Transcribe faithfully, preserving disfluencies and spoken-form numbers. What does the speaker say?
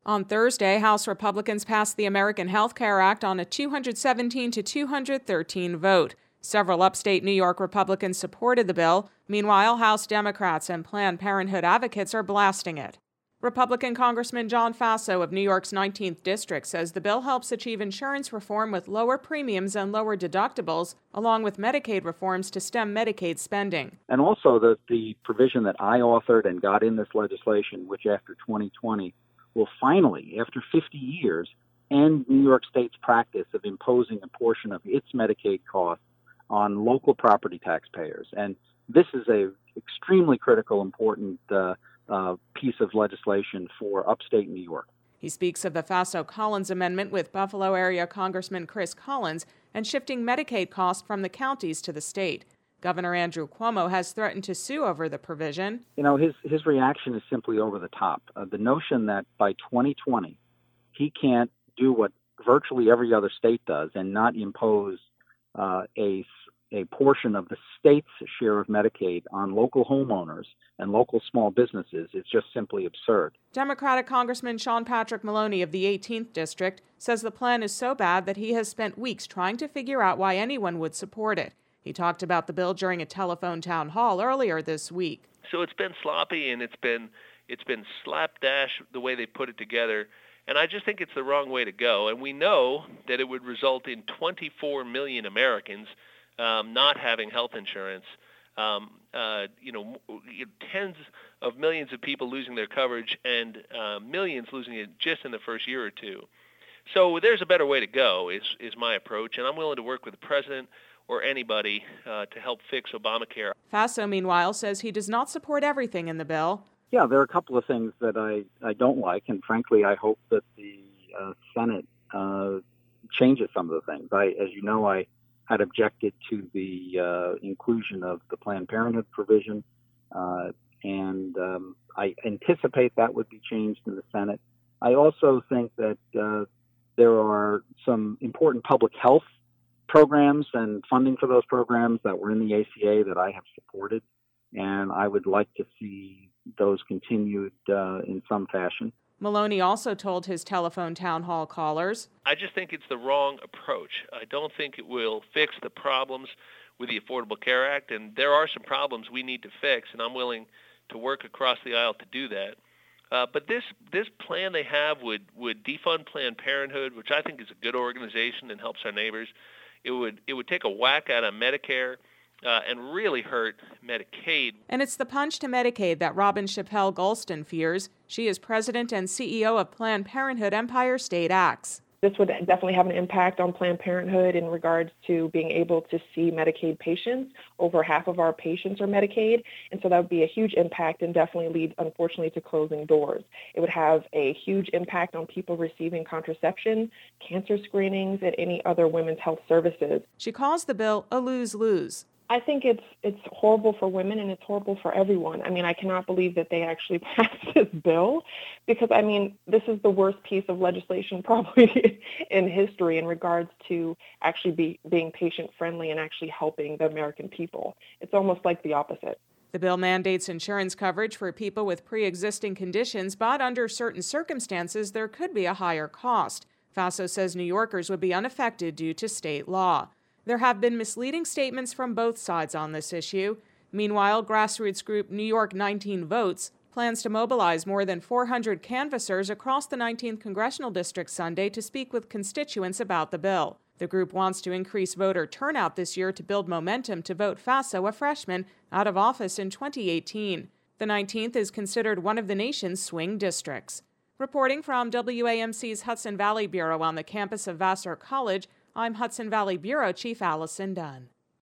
On Thursday, House Republicans passed the American Health Care Act on a two hundred seventeen to two hundred thirteen vote. Several upstate New York Republicans supported the bill. Meanwhile, House Democrats and Planned Parenthood advocates are blasting it. Republican Congressman John Faso of New York's nineteenth District says the bill helps achieve insurance reform with lower premiums and lower deductibles, along with Medicaid reforms to stem Medicaid spending. And also the, the provision that I authored and got in this legislation, which after twenty twenty will finally, after fifty years, end New York State's practice of imposing a portion of its Medicaid costs on local property taxpayers. And this is a extremely critical, important uh, uh, piece of legislation for upstate New York. He speaks of the Faso-Collins amendment with Buffalo area Congressman Chris Collins and shifting Medicaid costs from the counties to the state. Governor Andrew Cuomo has threatened to sue over the provision. You know, his, his reaction is simply over the top. Uh, the notion that by twenty twenty, he can't do what virtually every other state does and not impose uh, a, a portion of the state's share of Medicaid on local homeowners and local small businesses is just simply absurd. Democratic Congressman Sean Patrick Maloney of the eighteenth District says the plan is so bad that he has spent weeks trying to figure out why anyone would support it. He talked about the bill during a telephone town hall earlier this week. So it's been sloppy and it's been it's been slapdash the way they put it together. And I just think it's the wrong way to go. And we know that it would result in twenty-four million Americans um, not having health insurance. Um, uh, you know, tens of millions of people losing their coverage and uh, millions losing it just in the first year or two. So there's a better way to go is, is my approach. And I'm willing to work with the president or anybody uh, to help fix Obamacare. Faso, meanwhile, says he does not support everything in the bill. Yeah, there are a couple of things that I, I don't like, and frankly, I hope that the uh, Senate uh, changes some of the things. I, as you know, I had objected to the uh, inclusion of the Planned Parenthood provision, uh, and um, I anticipate that would be changed in the Senate. I also think that uh, there are some important public health programs and funding for those programs that were in the A C A that I have supported, and I would like to see those continued uh, in some fashion. Maloney also told his telephone town hall callers, I just think it's the wrong approach. I don't think it will fix the problems with the Affordable Care Act, and there are some problems we need to fix, and I'm willing to work across the aisle to do that. Uh, but this this plan they have would, would defund Planned Parenthood, which I think is a good organization and helps our neighbors. It would it would take a whack out of Medicare uh, and really hurt Medicaid. And it's the punch to Medicaid that Robin Chappelle Golston fears. She is president and C E O of Planned Parenthood Empire State Acts. This would definitely have an impact on Planned Parenthood in regards to being able to see Medicaid patients. Over half of our patients are Medicaid, and so that would be a huge impact and definitely lead, unfortunately, to closing doors. It would have a huge impact on people receiving contraception, cancer screenings, and any other women's health services. She calls the bill a lose-lose. I think it's it's horrible for women and it's horrible for everyone. I mean, I cannot believe that they actually passed this bill because, I mean, this is the worst piece of legislation probably in history in regards to actually be, being patient-friendly and actually helping the American people. It's almost like the opposite. The bill mandates insurance coverage for people with pre-existing conditions, but under certain circumstances, there could be a higher cost. Faso says New Yorkers would be unaffected due to state law. There have been misleading statements from both sides on this issue. Meanwhile, grassroots group New York nineteen Votes plans to mobilize more than four hundred canvassers across the nineteenth Congressional District Sunday to speak with constituents about the bill. The group wants to increase voter turnout this year to build momentum to vote Faso, a freshman, out of office in twenty eighteen. The nineteenth is considered one of the nation's swing districts. Reporting from W A M C's Hudson Valley Bureau on the campus of Vassar College, I'm Hudson Valley Bureau Chief Allison Dunn.